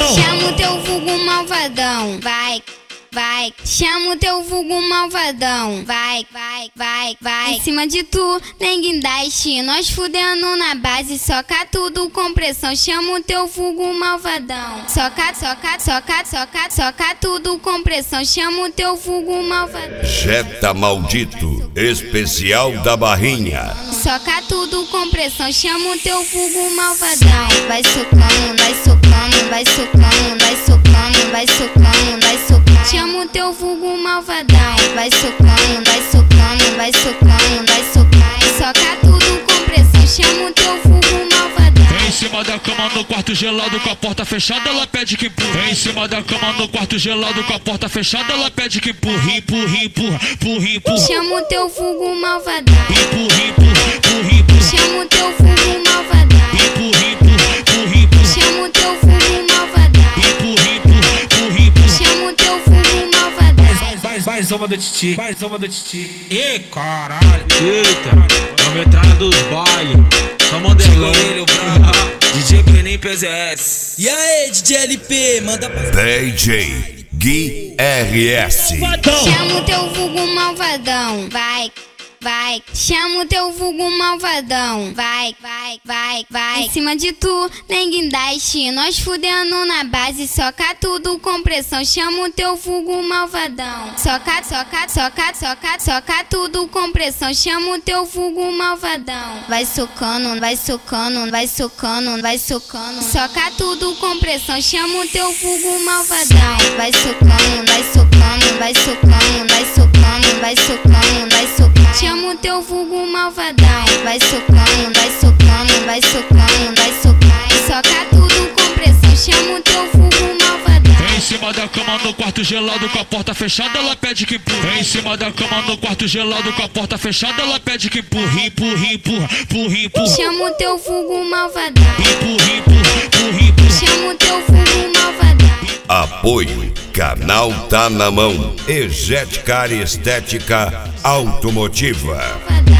malvadão. Chama o teu vulgo malvadão, vai. Vai, chama o teu vulgo malvadão. Vai, vai, vai, vai. Em cima de tu, nem guindaste. Nós fudendo na base, soca tudo com pressão. Chama o teu vulgo malvadão. Soca, soca, soca, soca, soca tudo com pressão. Chama o teu vulgo malvadão. Jetta Maldito, especial da Barrinha. Soca tudo com pressão. Chama o teu vulgo malvadão. Vai socando, vai socando, vai socando, vai socando, vai socando, vai socando. Chama o teu vulgo malvadão. Vai socando, vai socando, vai socando, vai socando. Soca tudo com pressão. Chama o teu vulgo malvadão. Em cima da cama no quarto gelado com a porta fechada, ela pede que empurra. Em cima da cama no quarto gelado com a porta fechada, ela pede que empurra, empurra, empurra, empurra, empurra. Chama o teu vulgo malvadão. Empurra, empurra, empurra, empurra. Chama o teu vulgo malvadão. Empurra, empurra, empurra, empurra. Chama o teu vulgo malvadão. Empurra, empurra, empurra, empurra. Chama o teu vulgo malvadão. Mais uma do Titi, mais uma do Titi. Ê, caralho. Eita, a metralha dos bailes. Só Mandelão. Ele, o brabo. DJ Brenin PZS. E aí, DJ LP, manda pra... DJ Gui RS. Chama o teu vulgo malvadão, vai, vai. Chama o teu vulgo malvadão, vai, vai, vai, vai. Em cima de tu, nem guindaste. Nós fudendo na base, soca tudo com pressão. Chama o teu vulgo malvadão. Soca, soca, soca, soca, soca tudo com pressão. Chama o teu vulgo malvadão. Vai socando, vai socando, vai socando, vai socando. Soca tudo com pressão. Chama o teu vulgo malvadão. Vai socando, vai socando, vai socando, vai socando, vai socando, vai socando. Chama o teu vulgo malvadão. Vai socando, vai socando, vai socando, vai socando. Soca tudo com pressão. Chama o teu vulgo malvadão. Em cima da cama no quarto gelado com a porta fechada, ela pede que empurra. Em cima da cama no quarto gelado com a porta fechada, ela pede que empurra, empurra, empurra, empurra, empurra. Chama o teu vulgo malvadão. Empurra, empurra, empurra, empurra. Chama o teu vulgo malvadão. Apoio, canal Tá Na Mão, Ejet Car Estética Automotiva. Malvadão.